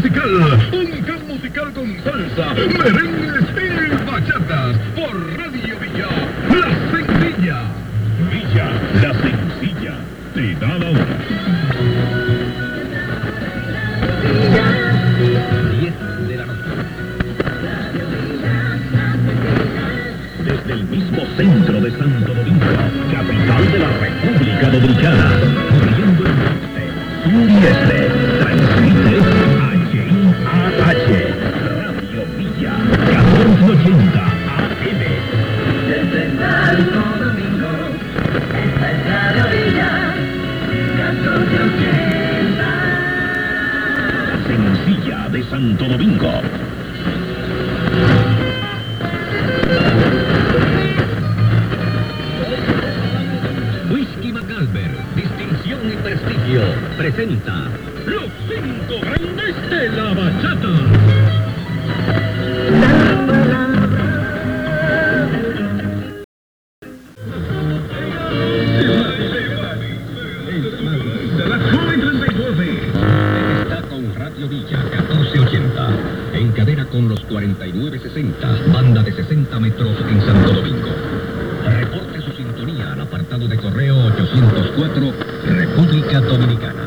musical, un camp musical con salsa, merengues y bachatas, por Radio Villa, La Sencilla. Villa, La Sencilla, te da la hora. 10 de la noche. Desde el mismo centro de Santo Domingo, capital de la República Dominicana, cubriendo el norte, sur y este, transmite HIAH, Radio Villa, 1480 AM. Desde Santo Domingo, esta es Radio Villa, 1480. La Sencilla de Santo Domingo. Whisky Macalver, distinción y prestigio, presenta los 5 grandes de la bachata. De las 9:39. Está con Radio Villa 1480. En cadena con los 4960, banda de 60 metros en Santo Domingo. Reporte su sintonía al apartado de correo 804, República Dominicana.